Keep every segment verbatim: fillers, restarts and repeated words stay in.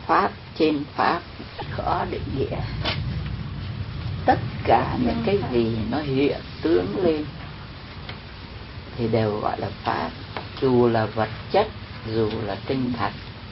pháp trên pháp khó định nghĩa. Tất cả những cái gì nó hiện tướng lên thì đều gọi là pháp, dù là vật chất, dù là tinh thần.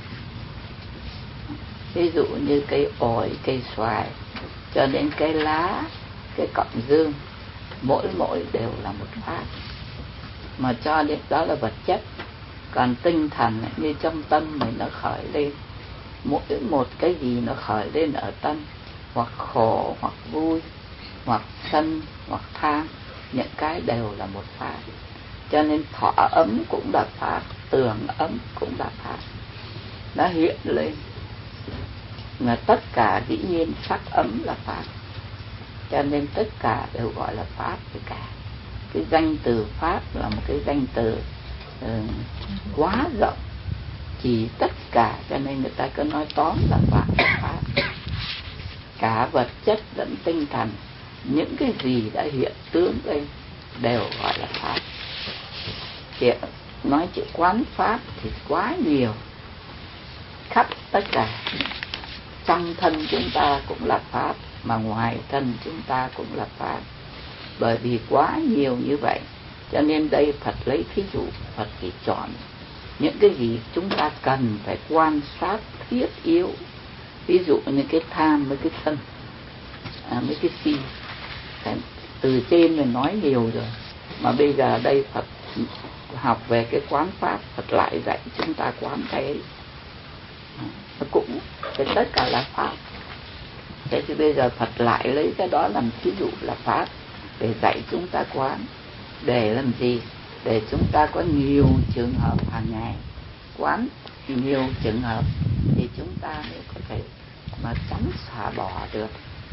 Ví dụ như cây ổi, cây xoài, cho đến cây lá, cái cọng dương, mỗi mỗi đều là một pháp. Mà cho đến đó là vật chất. Còn tinh thần như trong tâm mình nó khởi lên, mỗi một cái gì nó khởi lên ở tâm, hoặc khổ, hoặc vui, hoặc sân, hoặc tham, những cái đều là một pháp. Cho nên thọ ấm cũng là pháp, tưởng ấm cũng là pháp. Nó hiện lên. Mà tất cả dĩ nhiên sắc ấm là pháp. Cho nên tất cả đều gọi là pháp với cả. Cái danh từ pháp là một cái danh từ uh, quá rộng, chỉ tất cả, cho nên người ta cứ nói tóm là pháp là pháp. Cả vật chất lẫn tinh thần, những cái gì đã hiện tướng lên đều gọi là pháp. Thì nói chữ quán pháp thì quá nhiều, khắp tất cả. Trong thân chúng ta cũng là pháp, mà ngoài thân chúng ta cũng là pháp. Bởi vì quá nhiều như vậy, cho nên đây Phật lấy thí dụ, Phật chỉ chọn những cái gì chúng ta cần phải quan sát thiết yếu. Ví dụ như cái tham với cái sân, à, với cái si. Từ trên mình nói nhiều rồi, mà bây giờ đây Phật học về cái quán pháp, Phật lại dạy chúng ta quán cái ấy. Nó cũng cái tất cả là pháp. Thế thì bây giờ Phật lại lấy cái đó làm thí dụ là pháp để dạy chúng ta quán. Để làm gì? Để chúng ta có nhiều trường hợp hàng ngày quán nhiều trường hợp thì chúng ta mới có thể mà tránh xả bỏ được.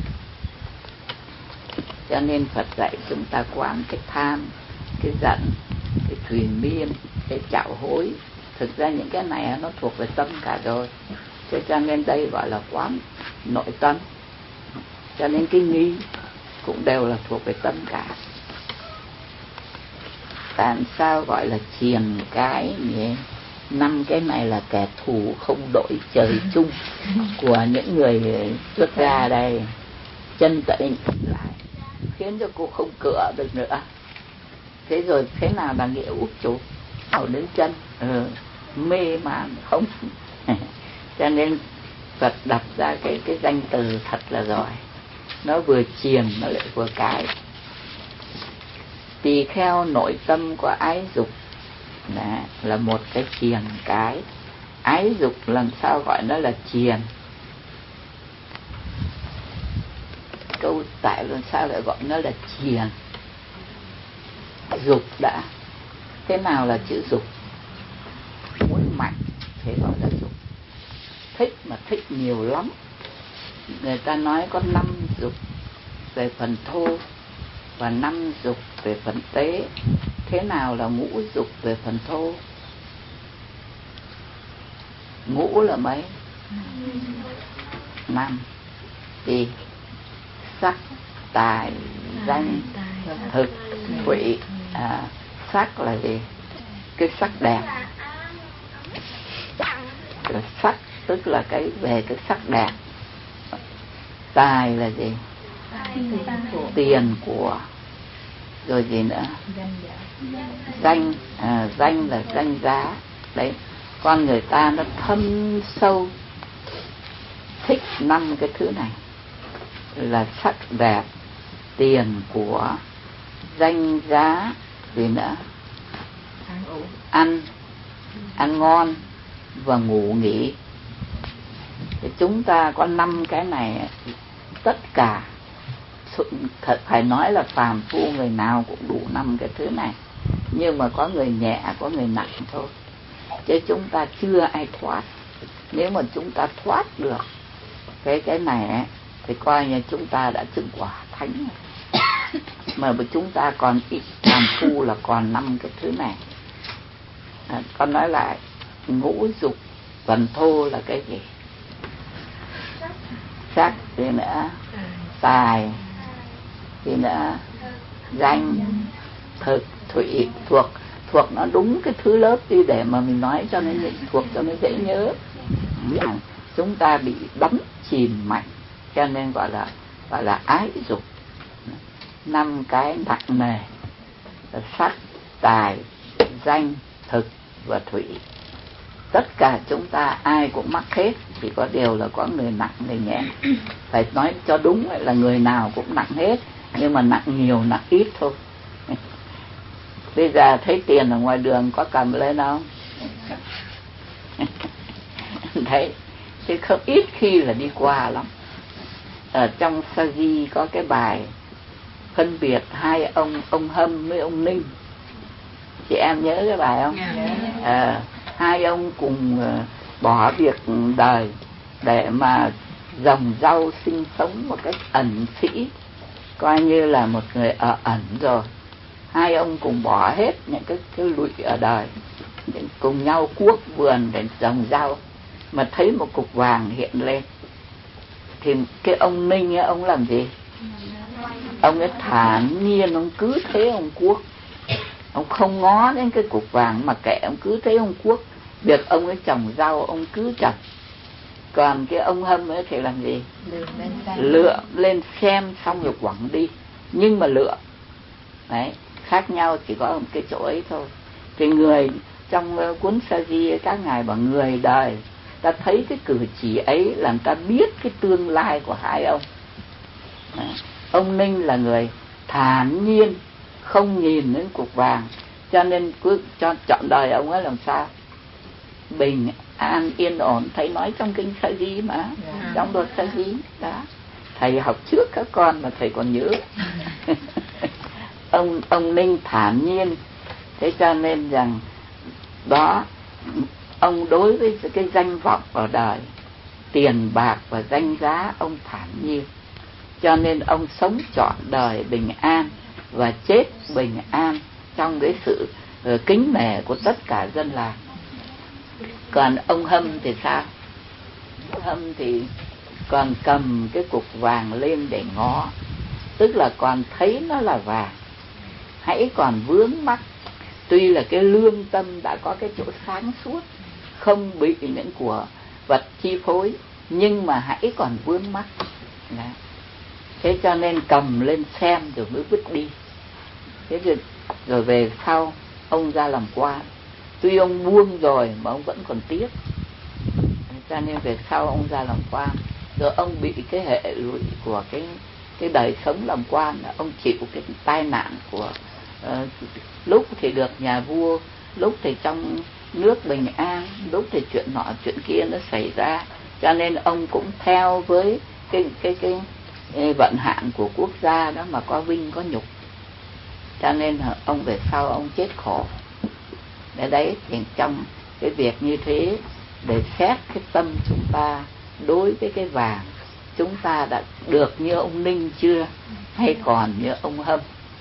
Cho nên Phật dạy chúng ta quán cái tham, cái giận, cái thuyền miên, cái chạo hối. Thực ra những cái này nó thuộc về tâm cả rồi. Cho nên đây gọi là quán nội tâm. Cho nên cái nghi cũng đều là thuộc về tâm cả. Tại sao gọi là triền cái nhỉ? Năm cái này là kẻ thù không đội trời chung của những người xuất gia đây. Chân tịnh lại khiến cho cô không cựa được nữa. Thế rồi thế nào là nghĩa út chủ? Ở đến chân, ừ, mê man không. Cho nên Phật đặt ra cái cái danh từ thật là giỏi. Nó vừa triền nó lại vừa cái. Tỳ kheo nội tâm của ái dục là, là một cái triền cái. Ái dục làm sao gọi nó là triền? Câu tại làm sao lại gọi nó là triền? Dục đã. Thế nào là chữ dục? Muốn mạnh thế gọi là dục. Thích mà thích nhiều lắm. Người ta nói có năm dục về phần thô và năm dục về phần tế. Thế nào là ngũ dục về phần thô? Ngũ là mấy? Năm. Thì sắc, tài, danh, thực, thủy. À, sắc là gì? Cái sắc đẹp. Cái sắc tức là cái về cái sắc đẹp. Tài là gì? Tiền của. Rồi gì nữa? Danh, à, danh là danh giá. Đấy, con người ta nó thâm sâu thích năm cái thứ này là sắc đẹp, tiền của, danh giá, gì nữa? Ăn, ăn ngon và ngủ nghỉ. Thì chúng ta có năm cái này, tất cả thật phải nói là phàm phu người nào cũng đủ năm cái thứ này. Nhưng mà có người nhẹ, có người nặng thôi. Chứ chúng ta chưa ai thoát. Nếu mà chúng ta thoát được cái cái này ấy, thì coi như chúng ta đã chứng quả thánh. Mà chúng ta còn ít, phàm phu là còn năm cái thứ này. À, con nói lại, ngũ dục phần thô là cái gì? Sắc, gì nữa? Tài, gì nữa? Danh, thực, thủy, thuộc. Thuộc nó đúng cái thứ lớp đi để mà mình nói cho nó thuộc cho nó dễ nhớ. chúng ta bị đắm chìm mạnh, cho nên gọi là gọi là ái dục. Năm cái nặng nề: sắc, tài, danh, thực và thủy. Tất cả chúng ta ai cũng mắc hết, chỉ có điều là có người nặng người nhẹ. Phải nói cho đúng là người nào cũng nặng hết, nhưng mà nặng nhiều nặng ít thôi. Bây giờ thấy tiền ở ngoài đường có cầm lên không? Đấy, chứ không ít khi là đi qua lắm. Ở trong Sa Di có cái bài phân biệt hai ông, ông Hâm với ông Ninh. Chị em nhớ cái bài không? À, hai ông cùng bỏ việc đời để mà dòng rau sinh sống một cách ẩn sĩ, coi như là một người ở ẩn rồi. Hai ông cùng bỏ hết những cái, cái lụy ở đời, cùng nhau cuốc vườn để trồng rau, mà thấy một cục vàng hiện lên thì cái ông Ninh ấy, ông làm gì? Ông ấy thản nhiên, ông cứ thế ông cuốc, ông không ngó đến cái cục vàng mà kệ, ông cứ thế ông cuốc. Việc ông ấy trồng rau ông cứ trồng. Còn cái ông Hâm ấy thì làm gì? Lựa lên xem xong rồi quẳng đi, nhưng mà lựa. Đấy, khác nhau chỉ có một cái chỗ ấy thôi. Thì người trong cuốn Sa Di các ngài bảo người đời ta thấy cái cử chỉ ấy làm ta biết cái tương lai của hai ông. Đấy. Ông Ninh là người thản nhiên, không nhìn đến cục vàng, cho nên cứ cho chọn đời ông ấy làm sao? Bình an yên ổn. Thầy nói trong kinh Sa Di mà, yeah. Trong luật Sa Di đó. Thầy học trước các con mà thầy còn nhớ. ông ông Ninh thản nhiên, thế cho nên rằng đó, ông đối với cái danh vọng ở đời, tiền bạc và danh giá, ông thản nhiên, cho nên ông sống trọn đời bình an và chết bình an trong cái sự uh, kính nể của tất cả dân làng. Còn ông Hâm thì sao? Ông Hâm thì còn cầm cái cục vàng lên để ngó, tức là còn thấy nó là vàng, hãy còn vướng mắc. Tuy là cái lương tâm đã có cái chỗ sáng suốt, không bị những của vật chi phối, nhưng mà hãy còn vướng mắc. Đấy. Thế cho nên cầm lên xem rồi mới vứt đi. Thế rồi, rồi về sau ông ra làm quan. Tuy ông buông rồi mà ông vẫn còn tiếc. Cho nên về sau ông ra làm quan, rồi ông bị cái hệ lụy của cái cái đời sống làm quan, ông chịu cái tai nạn của uh, lúc thì được nhà vua, lúc thì trong nước bình an, lúc thì chuyện nọ chuyện kia nó xảy ra, cho nên ông cũng theo với cái cái cái, cái vận hạn của quốc gia đó mà có vinh có nhục, cho nên ông về sau ông chết khổ. Để đấy thì trong cái việc như thế, để xét cái tâm chúng ta đối với cái vàng, chúng ta đã được như ông Ninh chưa, hay còn như ông Hâm?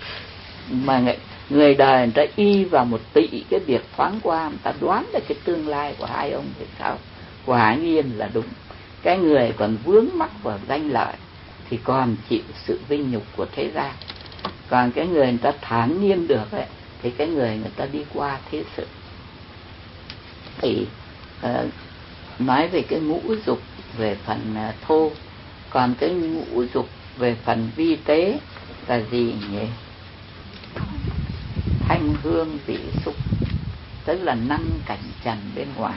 Mà người đời người ta y vào một tỷ cái việc thoáng qua, người ta đoán được cái tương lai của hai ông thì sao? Quả nhiên là đúng. Cái người còn vướng mắc vào danh lợi thì còn chịu sự vinh nhục của thế gian. Còn cái người người ta thản nhiên được ấy, thì cái người người ta đi qua thế sự. Thì uh, nói về cái ngũ dục về phần uh, thô, còn cái ngũ dục về phần vi tế là gì nhỉ? Thanh hương vị xúc, tức là năm cảnh trần bên ngoài.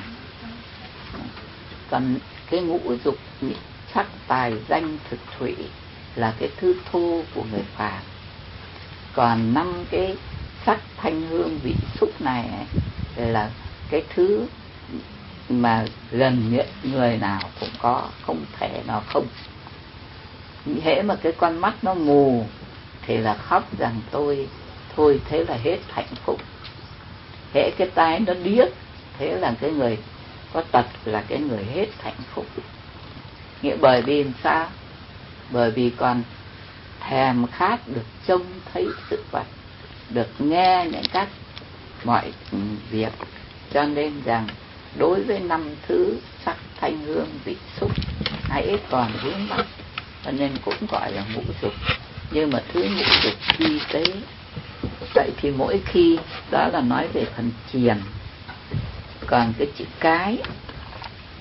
Còn cái ngũ dục sắc tài danh thực thủy là cái thứ thô của người phàm. Còn năm cái sắc thanh hương vị xúc này là cái thứ mà gần như người nào cũng có, không thể nào không. Hễ mà cái con mắt nó mù thì là khóc rằng tôi thôi, thế là hết hạnh phúc. Hễ cái tai nó điếc, thế là cái người có tật là cái người hết hạnh phúc. Nghĩa bởi vì sao? Bởi vì còn thèm khát được trông thấy sự vật, được nghe những các mọi việc, cho nên rằng đối với năm thứ sắc thanh hương vị xúc hãy còn vướng mắc, cho nên cũng gọi là ngũ dục. Nhưng mà thứ ngũ dục vi tế, vậy thì mỗi khi đó là nói về phần triền. Còn cái chữ cái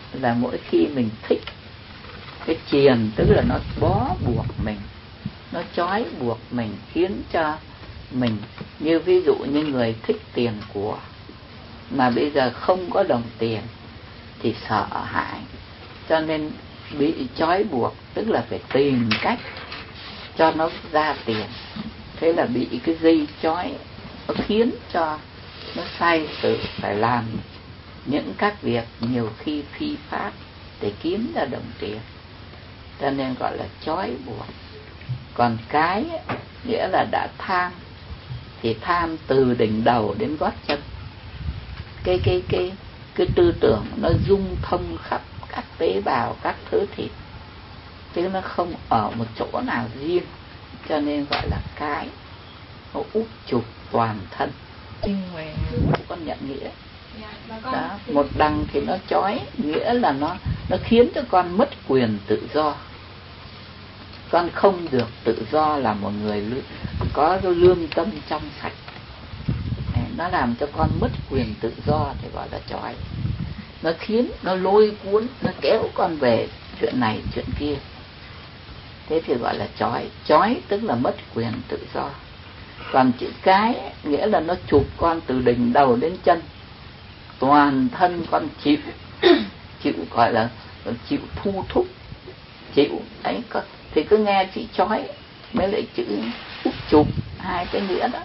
là mỗi khi mình thích cái triền, tức là nó bó buộc mình, nó trói buộc mình, khiến cho mình, như ví dụ như người thích tiền của mà bây giờ không có đồng tiền thì sợ hãi, cho nên bị trói buộc, tức là phải tìm cách cho nó ra tiền. Thế là bị cái dây trói, nó khiến cho nó sai sự phải làm những các việc nhiều khi phi pháp để kiếm ra đồng tiền, cho nên gọi là trói buộc. Còn cái nghĩa là đã tham, thì tham từ đỉnh đầu đến gót chân. Cái cái cái cái tư tưởng nó dung thông khắp các tế bào, các thớ thịt, chứ nó không ở một chỗ nào riêng, cho nên gọi là cái. Nó úp chụp toàn thân. Con nhận nghĩa. Đó, một đằng thì nó trói, nghĩa là nó nó khiến cho con mất quyền tự do. Con không được tự do là một người có lương tâm trong sạch. Nó làm cho con mất quyền tự do thì gọi là trói. Nó khiến, nó lôi cuốn, nó kéo con về chuyện này, chuyện kia. Thế thì gọi là trói. Trói tức là mất quyền tự do. Còn chữ cái nghĩa là nó chụp con từ đỉnh đầu đến chân, toàn thân con chịu, chịu gọi là chịu thu thúc, chịu ấy. Thì cứ nghe chữ trói mới lại chữ úp chụp, hai cái nghĩa đó.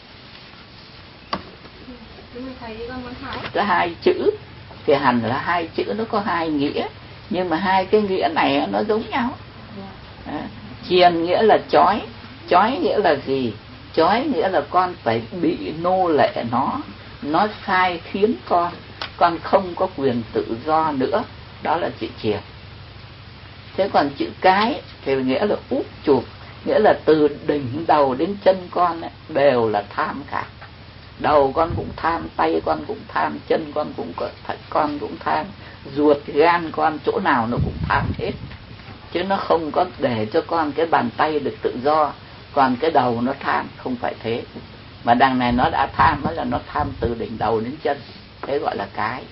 Có hai chữ thì hẳn là hai chữ nó có hai nghĩa, nhưng mà hai cái nghĩa này nó giống nhau. À, chiền nghĩa là trói. Trói nghĩa là gì? Trói nghĩa là con phải bị nô lệ nó, nó sai khiến con, con không có quyền tự do nữa. Đó là chữ chiền. Thế còn chữ cái thì nghĩa là úp chụp, nghĩa là từ đỉnh đầu đến chân con ấy, đều là tham cả. Đầu con cũng tham, tay con cũng tham, chân con cũng có, con cũng tham, ruột gan con chỗ nào nó cũng tham hết. Chứ nó không có để cho con cái bàn tay được tự do, còn cái đầu nó tham, không phải thế. Mà đằng này nó đã tham, đó là nó tham từ đỉnh đầu đến chân. Thế gọi là cái.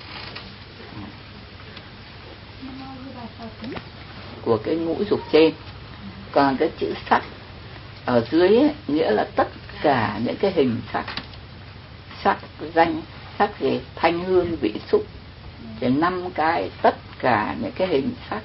Của cái ngũ dục trên. Còn cái chữ sắc ở dưới ấy, nghĩa là tất cả những cái hình sắc. Sắc danh, sắc gì? Thanh hương vị xúc. Thì năm cái, tất cả những cái hình sắc,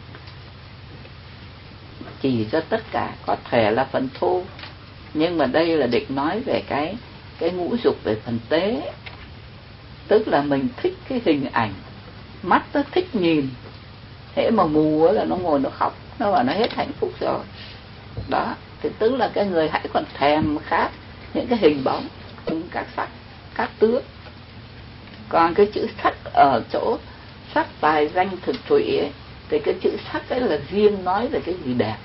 chỉ cho tất cả, có thể là phần thô, nhưng mà đây là định nói về cái cái ngũ dục về phần tế. Tức là mình thích cái hình ảnh, mắt nó thích nhìn, thế mà mù là nó ngồi nó khóc, nó bảo nó hết hạnh phúc rồi. Đó, thì tức là cái người hãy còn thèm khát những cái hình bóng, các sắc, các tướng. Còn cái chữ sắc ở chỗ sắc tài danh thực thủy ấy, thì cái chữ sắc ấy là riêng nói về cái gì đẹp.